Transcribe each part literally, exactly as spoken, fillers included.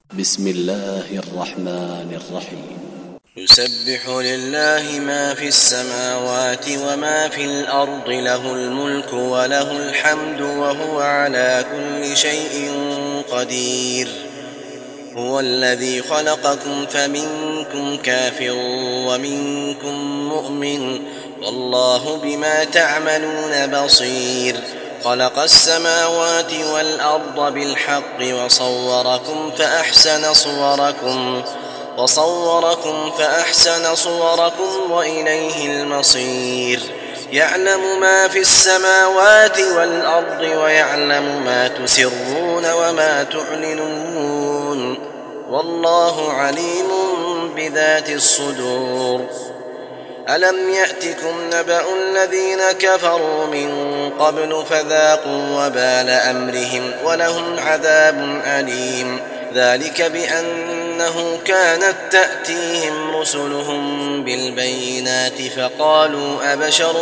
بسم الله الرحمن الرحيم. يسبح لله ما في السماوات وما في الأرض، له الملك وله الحمد وهو على كل شيء قدير. هو الذي خلقكم فمنكم كافر ومنكم مؤمن، والله بما تعملون بصير. خلق السماوات والأرض بالحق وصوركم فأحسن صوركم وصوركم فأحسن صوركم وإليه المصير. يعلم ما في السماوات والأرض ويعلم ما تسرون وما تعلنون، والله عليم بذات الصدور. ألم يأتكم نبأ الذين كفروا من قبل فذاقوا وبال أمرهم ولهم عذاب أليم. ذلك بأنه كانت تأتيهم رسلهم بالبينات فقالوا أبشر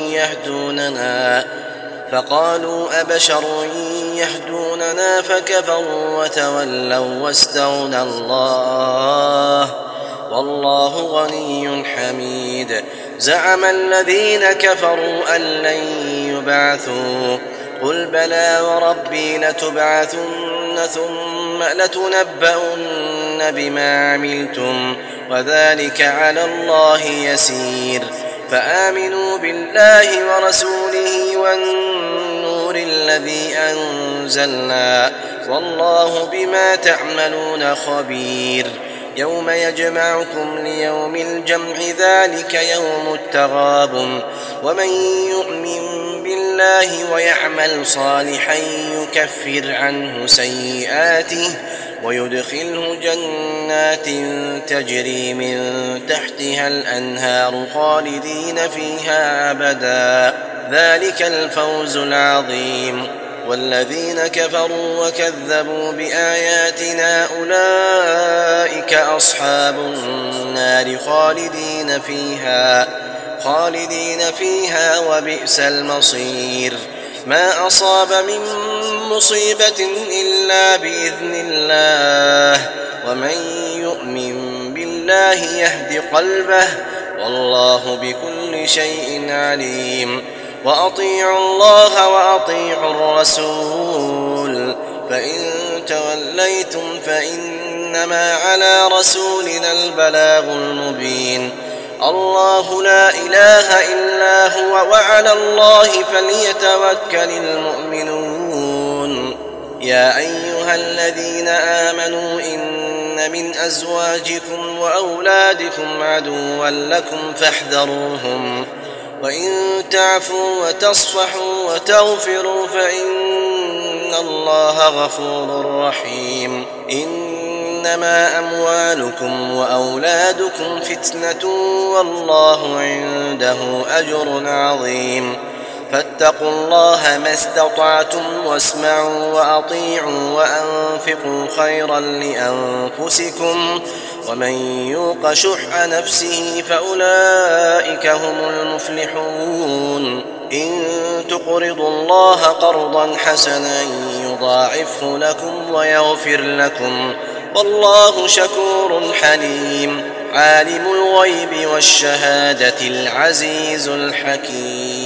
يهدوننا فقالوا أبشر يهدوننا فكفروا وتولوا واستغنى الله، والله غني حميد. زعم الذين كفروا أن لن يبعثوا، قل بلى وربي لتبعثن ثم لتنبؤن بما عملتم وذلك على الله يسير. فآمنوا بالله ورسوله والنور الذي أنزلنا، والله بما تعملون خبير. يوم يجمعكم ليوم الجمع ذلك يوم التغابن، ومن يؤمن بالله ويعمل صالحا يكفر عنه سيئاته ويدخله جنات تجري من تحتها الأنهار خالدين فيها أبدا، ذلك الفوز العظيم. والذين كفروا وكذبوا بآياتنا أولئك أصحاب النار خالدين فيها خالدين فيها وبئس المصير. ما أصاب من مصيبة إلا بإذن الله، ومن يؤمن بالله يهد قلبه، والله بكل شيء عليم. وأطيعوا الله وأطيعوا الرسول، فإن توليتم فإنما على رسولنا البلاغ المبين. الله لا إله إلا هو وعلى الله فليتوكل المؤمنون. يا أيها الذين آمنوا إن من أزواجكم وأولادكم عدوا لكم فاحذروهم، وإن تعفوا وتصفحوا وتغفروا فإن الله غفور رحيم. إنما أموالكم وأولادكم فتنة والله عنده أجر عظيم. فاتقوا الله ما استطعتم واسمعوا وأطيعوا وأنفقوا خيرا لأنفسكم، ومن يوق شح نفسه فأولئك هم المفلحون. إن تقرضوا الله قرضا حسنا يضاعفه لكم ويغفر لكم، والله شكور حليم. عالم الغيب والشهادة العزيز الحكيم.